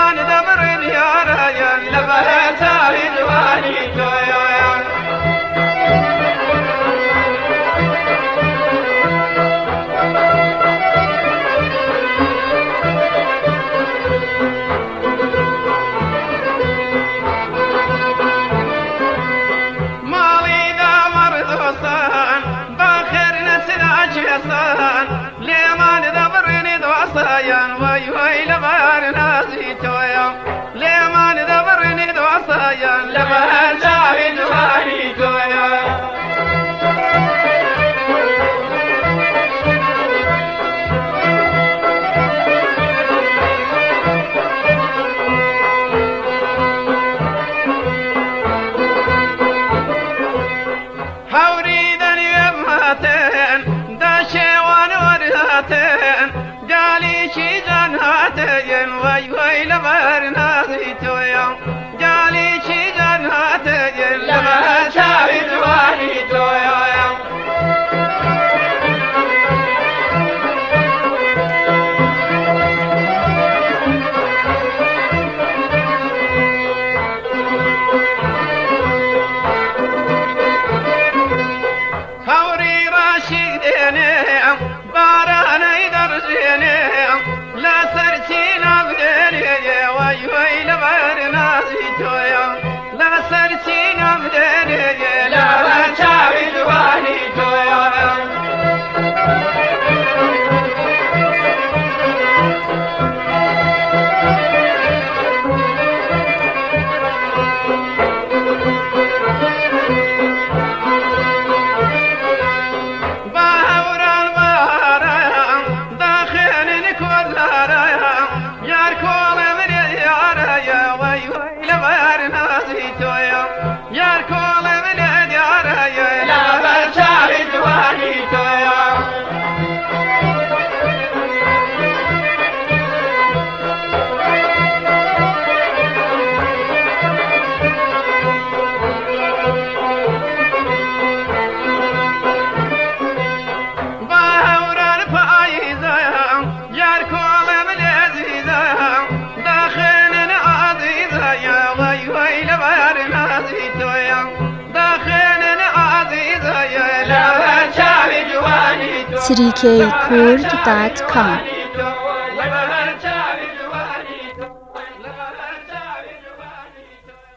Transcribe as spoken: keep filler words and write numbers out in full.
لێمان دەبڕێن یارەیان لە بەهێزاری جوانی تۆیان لێمان دەبڕێنی دۆستایان وای وای لەبەر نازی تۆیە لێمان دەبڕێنی دۆستایان لەبەر چاوی جوانی تۆیە هەوری دەنیێم هاتێن دەشێوان وەرهاتێن جالیشی جان هاتێن وای وای لەبەر نازی تۆیە جالیشی جان هاتێن لەبەر چاوی جوانی تۆیە بارانەی دەڕژێنێ لەسەر چینە بدێنێ وای وای لەبەر نازی تۆیە لەسەر چینە بدێنێ لەبەر چاوی جوانی تۆیە یار کۆڵێ منێ دیارەیە لەبەر چاوی جوانی تۆیە با هەوران پاییزە یار کۆڵێ منێ زیزە داخێنن عەزیزەیە وای وای لەبەر نازی تۆیە داخێنن عەزیزەیە لەبەر چاوی جوانی تۆیە تریکەی کورد دات کام